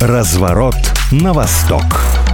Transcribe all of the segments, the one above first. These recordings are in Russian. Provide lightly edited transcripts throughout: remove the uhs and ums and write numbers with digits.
Разворот на восток.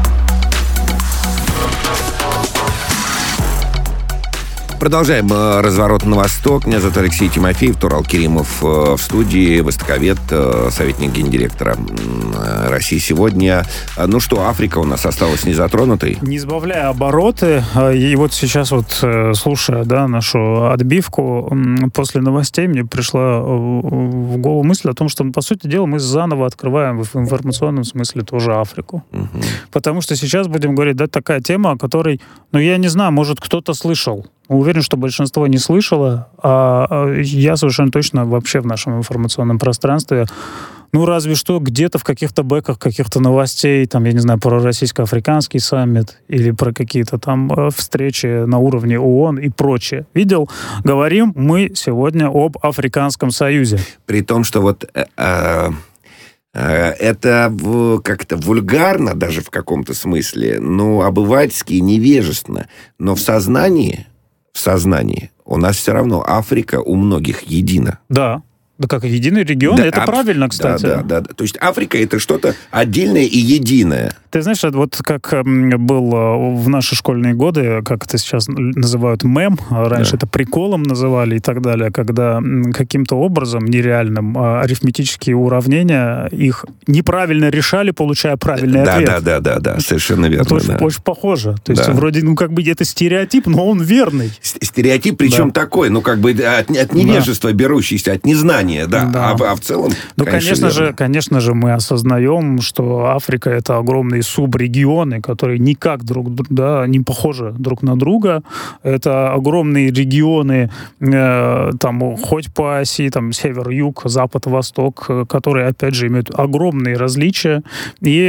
Продолжаем разворот на восток. Меня зовут Алексей Тимофеев, Турал Керимов в студии, востоковед, советник гендиректора России сегодня. Ну что, Африка у нас осталась незатронутой? Не сбавляя обороты, и вот сейчас вот, слушая, нашу отбивку, после новостей мне пришла в голову мысль о том, что, по сути дела, мы заново открываем в информационном смысле тоже Африку. Угу. Потому что сейчас будем говорить, такая тема, о которой, я не знаю, может, кто-то слышал. Уверен, что большинство не слышало, а я совершенно точно вообще в нашем информационном пространстве, разве что где-то в каких-то бэках, каких-то новостей, я не знаю, про российско-африканский саммит или про какие-то там встречи на уровне ООН и прочее. Видел? Говорим мы сегодня об Африканском Союзе. При том, что это как-то вульгарно даже в каком-то смысле, обывательски и невежественно, но в сознании у нас все равно Африка у многих едина. Да. Да, как единый регион, это правильно, кстати. Да. То есть Африка — это что-то отдельное и единое. Ты знаешь, вот как был в наши школьные годы, как это сейчас называют мем, раньше это приколом называли и так далее, когда каким-то образом нереальным арифметические уравнения их неправильно решали, получая правильный ответ. Да, совершенно верно. Это очень похоже. То есть вроде, это стереотип, но он верный. Стереотип, причем такой, от невежества берущийся, от незнания. А в целом, конечно же, мы осознаем, что Африка — это огромные субрегионы, которые никак не похожи друг на друга. Это огромные регионы, хоть по оси, север-юг, запад-восток, которые, опять же, имеют огромные различия. И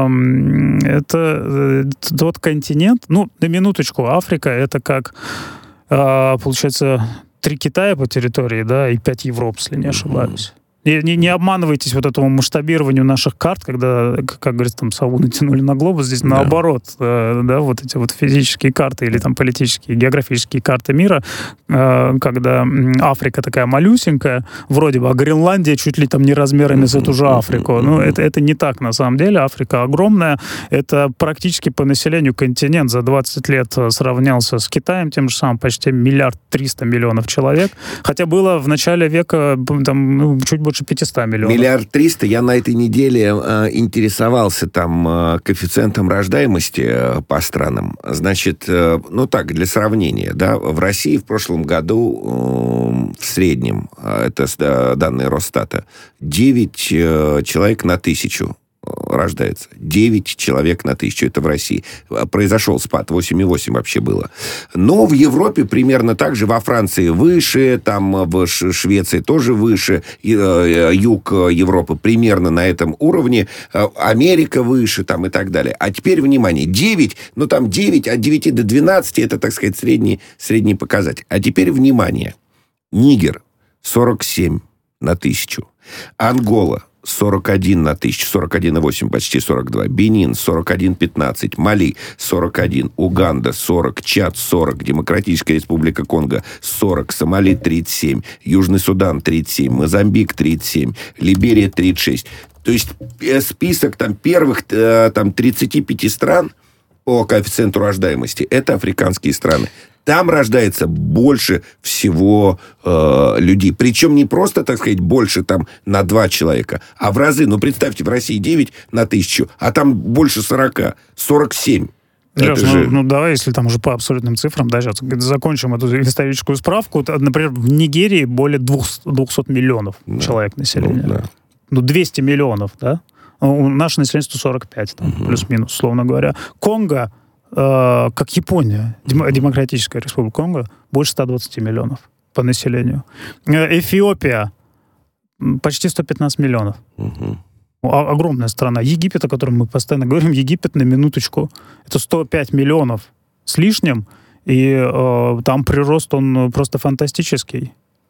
это тот континент, на минуточку, Африка — это как, получается, 3 Китая по территории, и 5 Европ, если не ошибаюсь. И не обманывайтесь этому масштабированию наших карт, когда, как говорится, сову натянули на глобус, здесь наоборот, эти физические карты или политические, географические карты мира, когда Африка такая малюсенькая, вроде бы, а Гренландия чуть ли не размерами с эту же Африку. Это не так, на самом деле. Африка огромная. Это практически по населению континент за 20 лет сравнялся с Китаем, тем же самым почти 1 300 000 000 человек. Хотя было в начале века чуть больше 500 миллионов. 1 300 000 000. Я на этой неделе интересовался коэффициентом рождаемости по странам. Значит, для сравнения, в России в прошлом году в среднем, это данные Росстата, 9 человек на 1000 рождается. 9 человек на 1000. Это в России. Произошел спад. 8,8 вообще было. Но в Европе примерно так же. Во Франции выше, в Швеции тоже выше. Юг Европы примерно на этом уровне. Америка выше и так далее. А теперь, внимание, 9, 9, от 9 до 12, это, так сказать, средний показатель. А теперь, внимание. Нигер 47 на 1000. Ангола 41 на 1000, 41,8, почти 42. Бенин 41,15. Мали 41. Уганда 40. Чад 40. Демократическая республика Конго 40. Сомали 37. Южный Судан 37. Мозамбик 37. Либерия 36. То есть список первых 35 стран по коэффициенту рождаемости — это африканские страны. Там рождается больше всего людей. Причем не просто, так сказать, больше на 2 человека, а в разы. Представьте, в России 9 на 1000, а там больше 40. 47. Леш, давай, если уже по абсолютным цифрам, сейчас закончим эту историческую справку. Например, в Нигерии более 200 миллионов человек населения. 200 миллионов, да? Наше население 145, плюс-минус, условно говоря. Конго, как Япония, Демократическая республика Конго, больше 120 миллионов по населению. Эфиопия почти 115 миллионов. Огромная страна. Египет, о котором мы постоянно говорим, Египет, на минуточку, это 105 миллионов с лишним, и там прирост, он просто фантастический.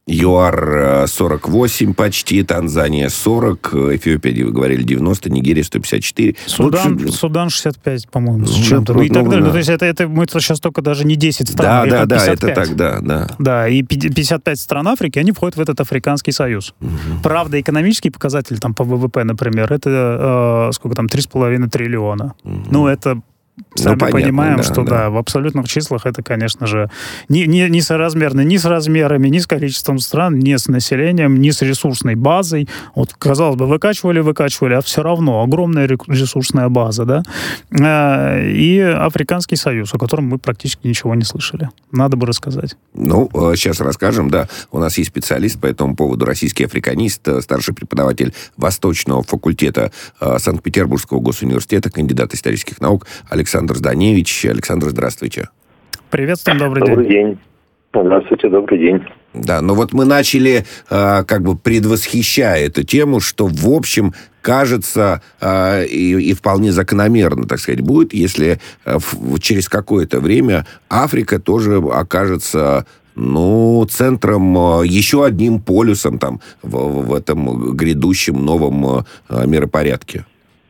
ЮАР 48 почти, Танзания 40, Эфиопия, вы говорили, 90, Нигерия 154. Судан 65, по-моему, с чем-то. И так далее. То есть это мы сейчас только даже не 10 стран, да, 55. Это так, да. Да, и 55 стран Африки, они входят в этот Африканский союз. Правда, экономический показатель там по ВВП, например, это 3,5 триллиона. Это... Сами понимаем, что в абсолютных числах это, конечно же, не соразмерно ни с размерами, ни с количеством стран, ни с населением, ни с ресурсной базой. Казалось бы, выкачивали, а все равно огромная ресурсная база, да? И Африканский союз, о котором мы практически ничего не слышали. Надо бы рассказать. Сейчас расскажем, да. У нас есть специалист по этому поводу, российский африканист, старший преподаватель Восточного факультета Санкт-Петербургского госуниверситета, кандидат исторических наук Александр Зданевич. Александр, здравствуйте. Приветствуем, добрый день. Добрый день. Здравствуйте, добрый день. Да, мы начали, предвосхищая эту тему, что, в общем, кажется, и вполне закономерно, так сказать, будет, если через какое-то время Африка тоже окажется... центром, еще одним полюсом там, в этом грядущем новом миропорядке.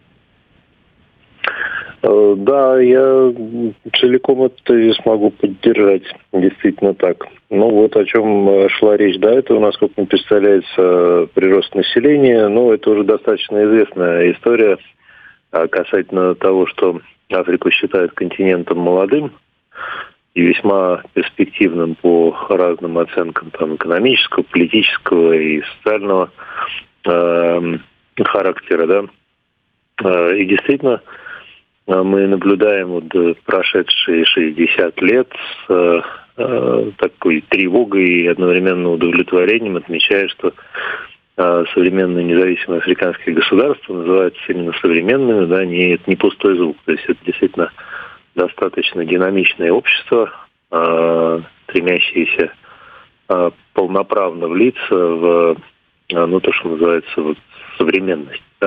Да, я целиком этот тезис могу поддержать. Действительно так. О чем шла речь до этого, насколько мне представляется, прирост населения. Это уже достаточно известная история касательно того, что Африку считают континентом молодым и весьма перспективным по разным оценкам экономического, политического и социального характера. Да? И действительно, мы наблюдаем прошедшие 60 лет с такой тревогой и одновременно удовлетворением, отмечая, что современные независимые африканские государства называются именно современными, да, это не пустой звук. То есть это действительно достаточно динамичное общество, стремящееся полноправно влиться в то, что называется современность. Да?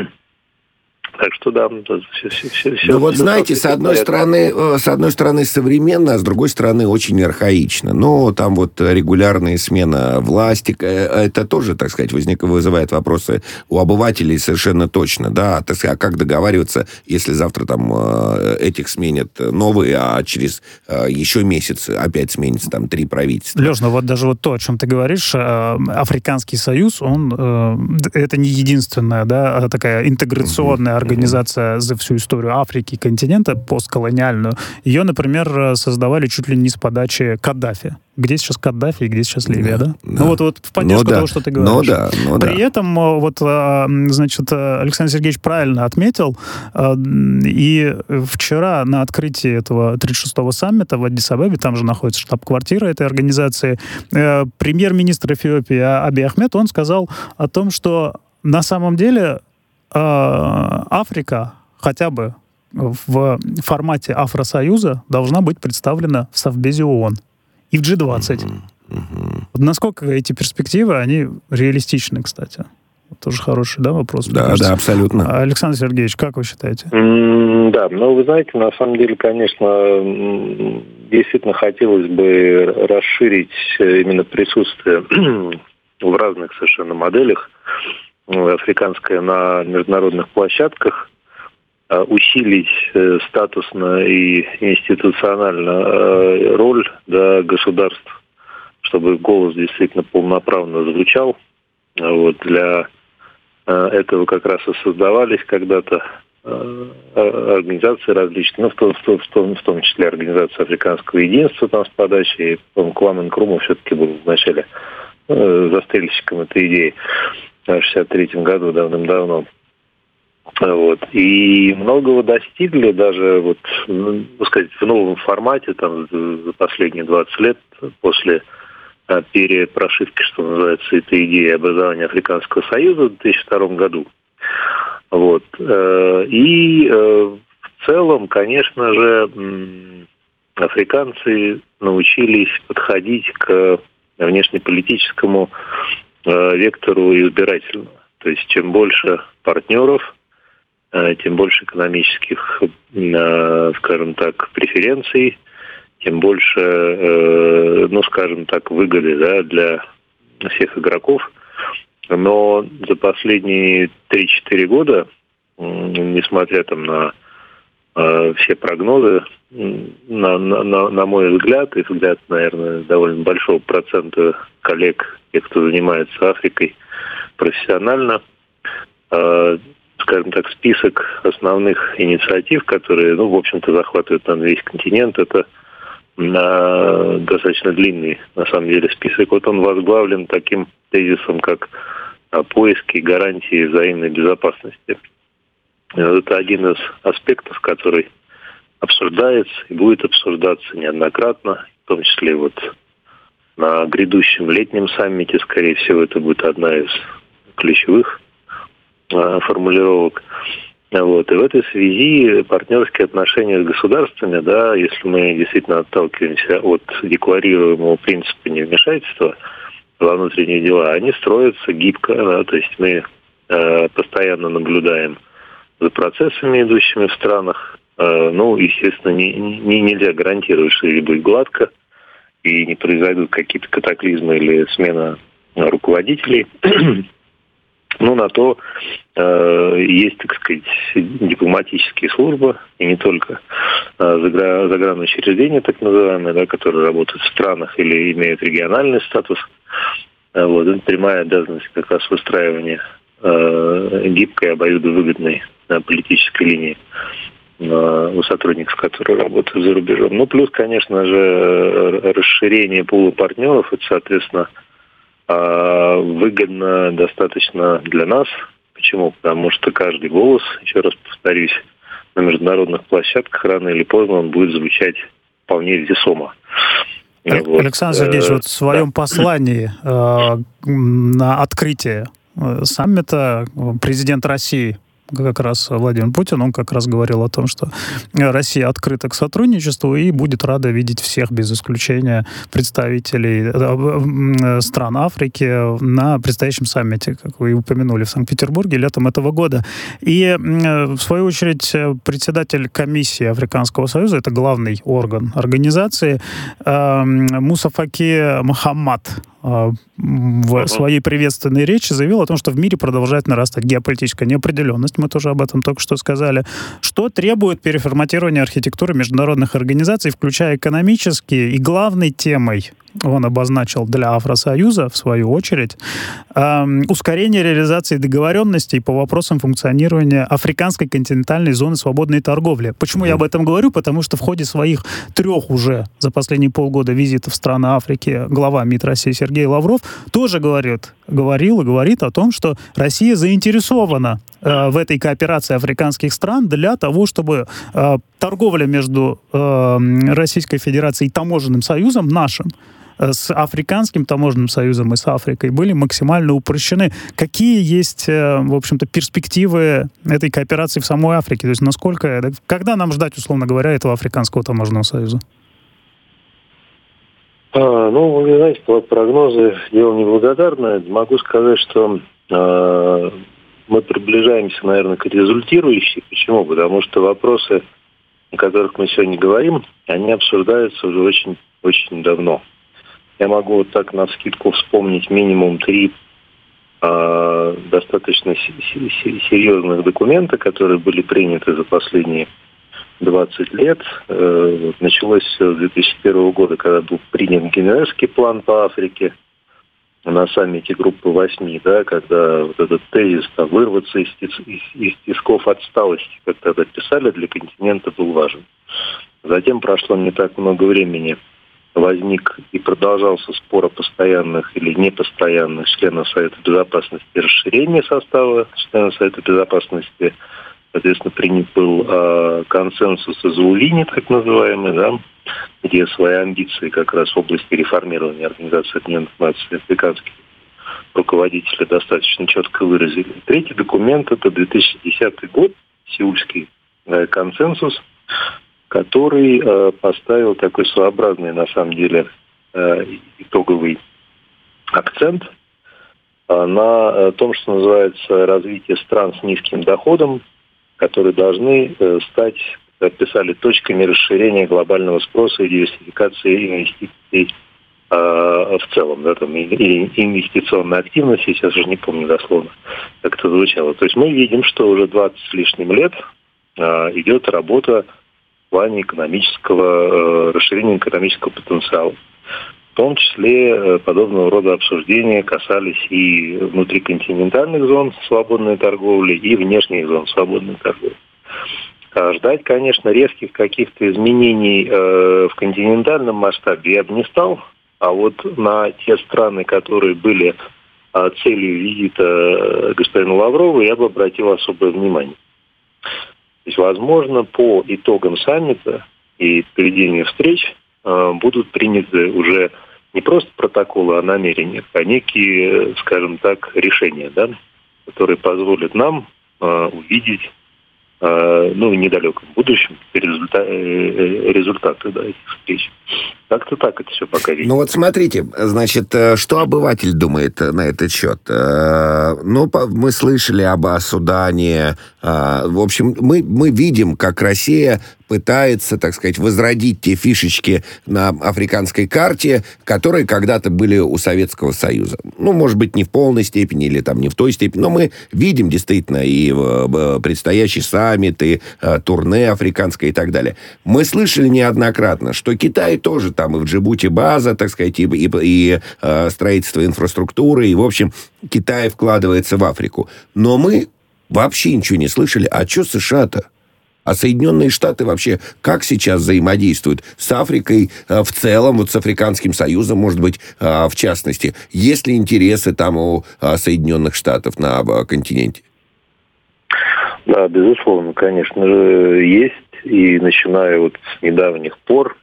Так что да, все. Знаете, с одной стороны современно, а с другой стороны очень архаично. Там регулярная смена власти, это тоже, так сказать, вызывает вопросы у обывателей совершенно точно, да. А как договариваться, если завтра этих сменят новые, а через еще месяц опять сменится 3 правительства? Леш, даже то, о чем ты говоришь, Африканский союз, это не единственная, да, такая интеграционная организация за всю историю Африки и континента, постколониальную. Ее, например, создавали чуть ли не с подачи Каддафи. Где сейчас Каддафи и где сейчас Ливия, да? В поддержку того, что ты говоришь. При этом, Александр Сергеевич правильно отметил, и вчера на открытии этого 36-го саммита в Аддис-Абебе, там же находится штаб-квартира этой организации, премьер-министр Эфиопии Абий Ахмед, он сказал о том, что на самом деле Африка хотя бы в формате Афросоюза должна быть представлена в Совбезе ООН и в G20. Насколько эти перспективы, они реалистичны, кстати? Тоже хороший, да, вопрос? Да, абсолютно. Александр Сергеевич, как вы считаете? Да, вы знаете, на самом деле, конечно, действительно хотелось бы расширить именно присутствие в разных совершенно моделях африканское на международных площадках, усилить статусно и институционально роль государств, чтобы голос действительно полноправно звучал. Для этого как раз и создавались когда-то организации различные, в том числе Организация Африканского единства с подачей, Кваме Нкрума все-таки был вначале застрельщиком этой идеи в 1963 году, давным-давно. И многого достигли даже в новом формате за последние 20 лет после перепрошивки, что называется, этой идеи образования Африканского союза в 2002 году. И в целом, конечно же, африканцы научились подходить к внешнеполитическому вектору избирательного. То есть чем больше партнеров, тем больше экономических, скажем так, преференций, тем больше, выгоды, да, для всех игроков. Но за последние 3-4 года, несмотря там на все прогнозы, на мой взгляд, и взгляд, наверное, довольно большого процента коллег, тех, кто занимается Африкой профессионально, скажем так, список основных инициатив, которые, в общем-то, захватывают там весь континент, это достаточно длинный, на самом деле, список. Вот он возглавлен таким тезисом, как поиски гарантии взаимной безопасности. Это один из аспектов, который обсуждается и будет обсуждаться неоднократно, в том числе вот на грядущем летнем саммите, скорее всего, это будет одна из ключевых формулировок. Вот. И в этой связи партнерские отношения с государствами, да, если мы действительно отталкиваемся от декларируемого принципа невмешательства во внутренние дела, они строятся гибко, да, то есть мы постоянно наблюдаем за процессами, идущими в странах. Естественно, нельзя гарантировать, что здесь будет гладко и не произойдут какие-то катаклизмы или смена руководителей. На то есть, так сказать, дипломатические службы, и не только загранучреждения, так называемые, да, которые работают в странах или имеют региональный статус. Вот, это прямая обязанность как раз выстраивания гибкой, обоюдовыгодной политической линии у сотрудников, которые работают за рубежом. Плюс, конечно же, расширение пула партнеров, это, соответственно, выгодно достаточно для нас. Почему? Потому что каждый голос, еще раз повторюсь, на международных площадках рано или поздно он будет звучать вполне весомо. Александр Сергеевич, в своем послании на открытие саммита президент России, как раз Владимир Путин, он как раз говорил о том, что Россия открыта к сотрудничеству и будет рада видеть всех, без исключения, представителей стран Африки на предстоящем саммите, как вы упомянули, в Санкт-Петербурге летом этого года. И, в свою очередь, председатель комиссии Африканского союза, это главный орган организации, Муса Факи Мохаммад, в своей приветственной речи заявил о том, что в мире продолжает нарастать геополитическая неопределенность, мы тоже об этом только что сказали, что требует переформатирования архитектуры международных организаций, включая экономические, и главной темой он обозначил для Афросоюза, в свою очередь, ускорение реализации договоренностей по вопросам функционирования африканской континентальной зоны свободной торговли. Почему я об этом говорю? Потому что в ходе своих 3 уже за последние полгода визитов в страны Африки глава МИД России Сергей Лавров тоже говорил и говорит о том, что Россия заинтересована в этой кооперации африканских стран для того, чтобы торговля между Российской Федерацией и Таможенным союзом нашим с Африканским таможенным союзом и с Африкой были максимально упрощены. Какие есть, в общем-то, перспективы этой кооперации в самой Африке? То есть когда нам ждать, условно говоря, этого Африканского таможенного союза? Вы знаете, прогнозы дело неблагодарное. Могу сказать, что мы приближаемся, наверное, к результирующей. Почему? Потому что вопросы, о которых мы сегодня говорим, они обсуждаются уже очень давно. Я могу вот так навскидку вспомнить минимум 3 достаточно серьезных документа, которые были приняты за последние 20 лет. Началось все с 2001 года, когда был принят Генуэзский план по Африке на саммите группы 8, да, когда вот этот тезис вырваться из тисков отсталости, как тогда писали, для континента был важен. Затем прошло не так много времени, возник и продолжался спор о постоянных или непостоянных членов Совета Безопасности и расширение состава членов Совета Безопасности. Соответственно, принят был консенсус из Улини, так называемый, да, где свои амбиции как раз в области реформирования Организации Объединенных Наций африканских руководители достаточно четко выразили. 3-й документ – это 2010 год, Сеульский консенсус, который поставил такой своеобразный, на самом деле, итоговый акцент на том, что называется развитие стран с низким доходом, которые должны стать, как писали, точками расширения глобального спроса и диверсификации инвестиций в целом, да, там, или инвестиционная активность, я сейчас уже не помню дословно, как это звучало. То есть мы видим, что уже 20 с лишним лет идет работа в плане экономического, расширения экономического потенциала. В том числе подобного рода обсуждения касались и внутриконтинентальных зон свободной торговли, и внешних зон свободной торговли. Ждать, конечно, резких каких-то изменений в континентальном масштабе я бы не стал, а вот на те страны, которые были целью визита господина Лаврова, я бы обратил особое внимание. То есть, возможно, по итогам саммита и проведению встреч будут приняты уже не просто протоколы о намерениях, а некие, скажем так, решения, да, которые позволят нам увидеть в недалеком будущем результаты этих встреч. Как-то так это все пока видно. Ну вот смотрите, значит, что обыватель думает на этот счет? Мы слышали об Судане. В общем, мы видим, как Россия пытается, так сказать, возродить те фишечки на африканской карте, которые когда-то были у Советского Союза. Ну, может быть, не в полной степени или там не в той степени, но мы видим действительно и предстоящий саммит, и турне африканское и так далее. Мы слышали неоднократно, что Китай тоже там и в Джибути база, так сказать, и строительство инфраструктуры, и, в общем, Китай вкладывается в Африку. Но мы вообще ничего не слышали. А что США-то? А Соединенные Штаты вообще как сейчас взаимодействуют с Африкой в целом, вот с Африканским Союзом, может быть, в частности? Есть ли интересы там у Соединенных Штатов на континенте? Да, безусловно, конечно же, есть. И начиная вот с недавних пор,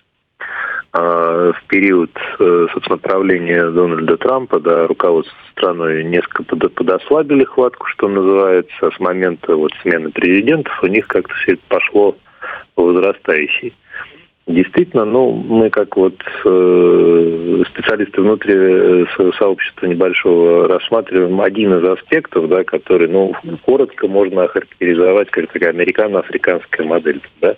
в период, собственно, правления Дональда Трампа, да, руководство страной несколько подослабили хватку, что называется, с момента вот смены президентов, у них как-то все это пошло по возрастающей. Действительно, мы как вот специалисты внутри сообщества небольшого рассматриваем один из аспектов, да, который, коротко можно охарактеризовать как такая американо-африканская модель, да.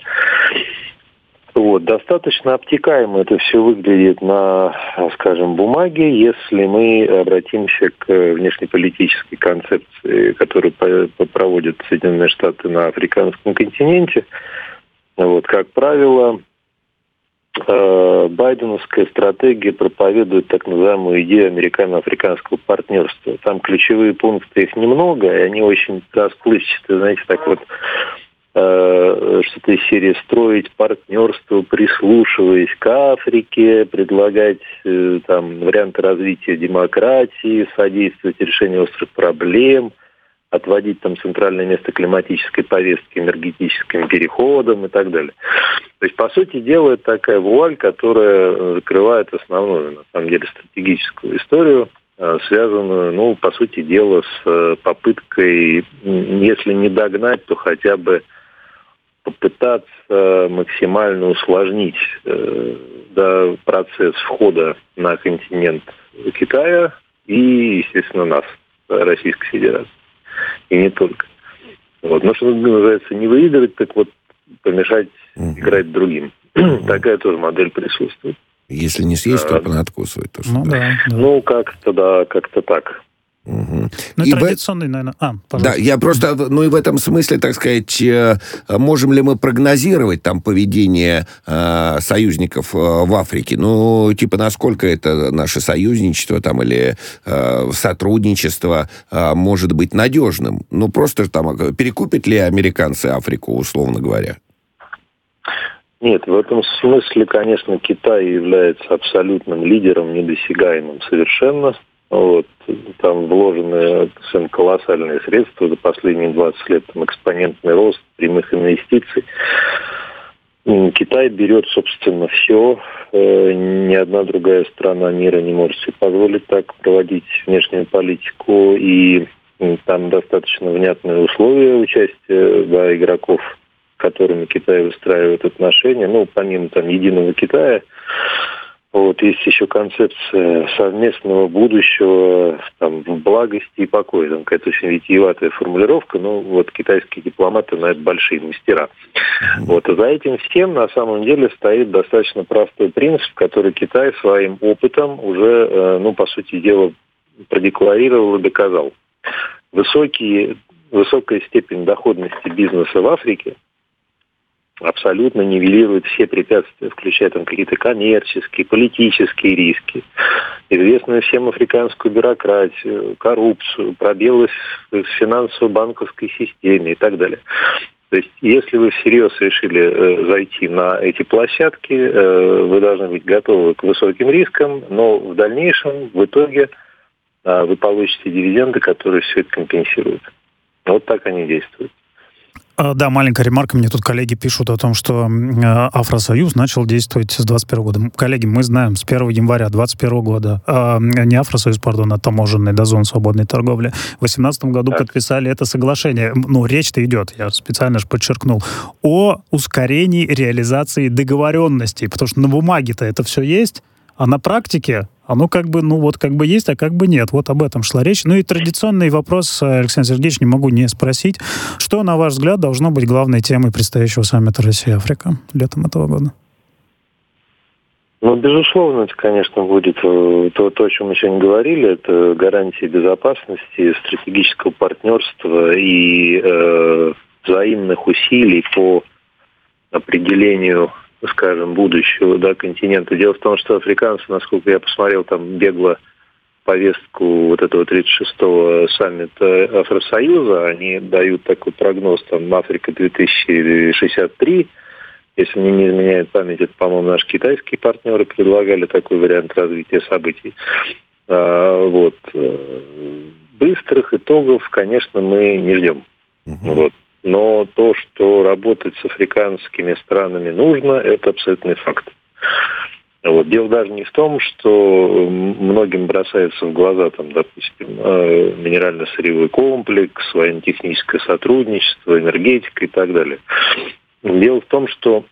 Вот, достаточно обтекаемо это все выглядит на, скажем, бумаге, если мы обратимся к внешнеполитической концепции, которую проводят Соединенные Штаты на африканском континенте. Вот, как правило, байденовская стратегия проповедует так называемую идею американо-африканского партнерства. Там ключевые пункты, их немного, и они очень расплывчатые, знаете, так вот, что-то из серии строить партнерство, прислушиваясь к Африке, предлагать варианты развития демократии, содействовать решению острых проблем, отводить центральное место климатической повестки энергетическим переходом и так далее. То есть, по сути дела, это такая вуаль, которая закрывает основную, на самом деле, стратегическую историю, связанную, по сути дела, с попыткой, если не догнать, то хотя бы попытаться максимально усложнить процесс входа на континент Китая и, естественно, нас, Российской Федерации. И не только. Вот. Но, что называется, не выиграть, так вот помешать играть другим. Такая тоже модель присутствует. Если не съесть, то понадкусывать. Как-то так. Угу. Традиционный, наверное... Да, я просто, и в этом смысле, так сказать, можем ли мы прогнозировать поведение союзников в Африке? Насколько это наше союзничество или сотрудничество может быть надежным? Просто перекупят ли американцы Африку, условно говоря? Нет, в этом смысле, конечно, Китай является абсолютным лидером, недосягаемым совершенно. Вот. Там вложены совершенно колоссальные средства за последние 20 лет, экспонентный рост прямых инвестиций. Китай берет, собственно, все. Ни одна другая страна мира не может себе позволить так проводить внешнюю политику. И там достаточно внятные условия участия игроков, с которыми Китай выстраивает отношения. Помимо единого Китая, Вот, есть еще концепция совместного будущего там, в благости и покое. Там какая-то очень витиеватая формулировка, но вот китайские дипломаты на это большие мастера. Вот, и за этим всем на самом деле стоит достаточно простой принцип, который Китай своим опытом уже, по сути дела, продекларировал и доказал. Высокая степень доходности бизнеса в Африке абсолютно нивелирует все препятствия, включая там какие-то коммерческие, политические риски, известную всем африканскую бюрократию, коррупцию, пробелы в финансово-банковской системе и так далее. То есть, если вы всерьез решили зайти на эти площадки, вы должны быть готовы к высоким рискам, но в дальнейшем, в итоге, вы получите дивиденды, которые все это компенсируют. Вот так они действуют. Да, маленькая ремарка. Мне тут коллеги пишут о том, что Афросоюз начал действовать с 2021 года. Коллеги, мы знаем, с 1 января 2021 года, не Афросоюз, пардон, а таможенный до зон свободной торговли, в 2018 году подписали это соглашение. Речь-то идет, я специально же подчеркнул, о ускорении реализации договоренностей, потому что на бумаге-то это все есть, а на практике оно как бы есть, а как бы нет. Вот об этом шла речь. И традиционный вопрос, Александр Сергеевич, не могу не спросить. Что, на ваш взгляд, должно быть главной темой предстоящего саммита Россия-Африка летом этого года? Безусловно, это, конечно, будет то, о чем мы сегодня говорили, это гарантии безопасности, стратегического партнерства и взаимных усилий по определению, скажем, будущего континента. Дело в том, что африканцы, насколько я посмотрел, там бегло повестку вот этого 36-го саммита Афросоюза, они дают такой прогноз, там, Африка 2063, если мне не изменяет память, это, по-моему, наши китайские партнеры предлагали такой вариант развития событий. Быстрых итогов, конечно, мы не ждем. Но то, что работать с африканскими странами нужно, это абсолютный факт. Дело даже не в том, что многим бросается в глаза, там, допустим, минерально-сырьевой комплекс, военно-техническое сотрудничество, энергетика и так далее. Дело в том, что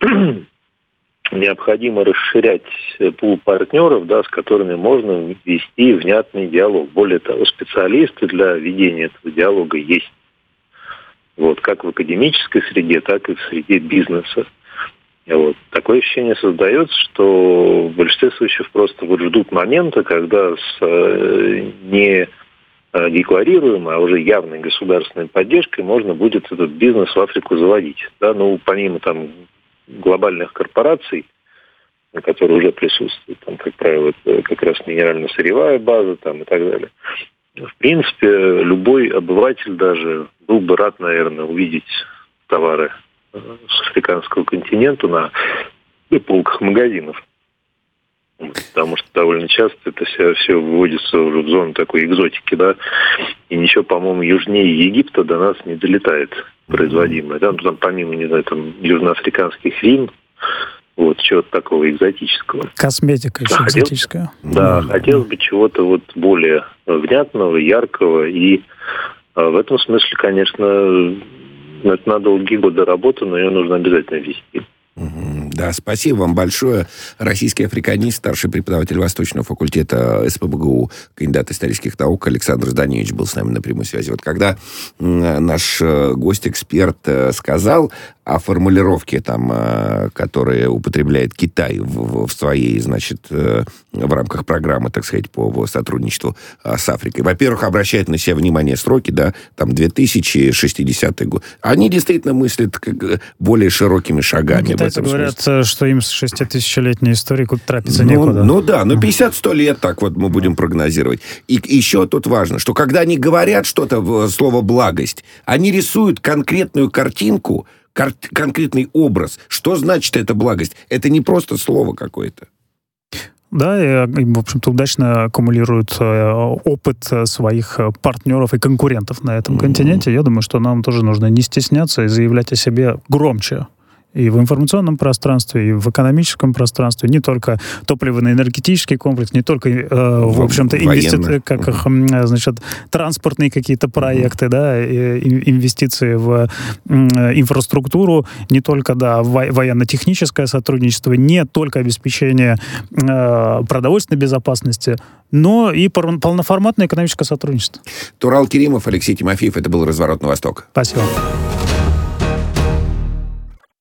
необходимо расширять пул партнеров, с которыми можно вести внятный диалог. Более того, специалисты для ведения этого диалога есть. Как в академической среде, так и в среде бизнеса. Такое ощущение создается, что в большинстве случаев просто ждут момента, когда с не декларируемой, а уже явной государственной поддержкой можно будет этот бизнес в Африку заводить. Помимо там глобальных корпораций, которые уже присутствуют, там, как правило, это как раз минерально-сырьевая база там, и так далее. В принципе, любой обыватель даже был бы рад, наверное, увидеть товары с африканского континента на полках магазинов. Потому что довольно часто это все выводится уже в зону такой экзотики, и ничего, по-моему, южнее Египта до нас не долетает производимое. Там помимо, не знаю, там южноафриканских вин, чего-то такого экзотического. Косметика еще экзотическая. Да, хотелось бы чего-то более внятного, яркого. И в этом смысле, конечно, это на долгие годы работы, но ее нужно обязательно вести. Да, спасибо вам большое. Российский африканист, старший преподаватель Восточного факультета СПбГУ, кандидат исторических наук Александр Зданевич был с нами на прямой связи. Когда наш гость-эксперт сказал о формулировке, которые употребляет Китай в своей, в рамках программы, так сказать, по сотрудничеству с Африкой. Во-первых, обращает на себя внимание сроки, 2060 год. Они действительно мыслят более широкими шагами. Китайцы говорят, что им с 60-тысячелетней историей трапиться некуда. 50-100 лет, так мы будем прогнозировать. И еще тут важно, что когда они говорят что-то, слово «благость», они рисуют конкретную картинку, конкретный образ. Что значит эта благость? Это не просто слово какое-то. Да, и, в общем-то, удачно аккумулируют опыт своих партнеров и конкурентов на этом континенте. Я думаю, что нам тоже нужно не стесняться и заявлять о себе громче. и в информационном пространстве, и в экономическом пространстве, не только топливно-энергетический комплекс, не только, в общем-то, транспортные какие-то проекты, да, инвестиции в инфраструктуру, не только, да, военно-техническое сотрудничество, не только обеспечение продовольственной безопасности, но и полноформатное экономическое сотрудничество. Турал Керимов, Алексей Тимофеев. Это был «Разворот на восток». Спасибо.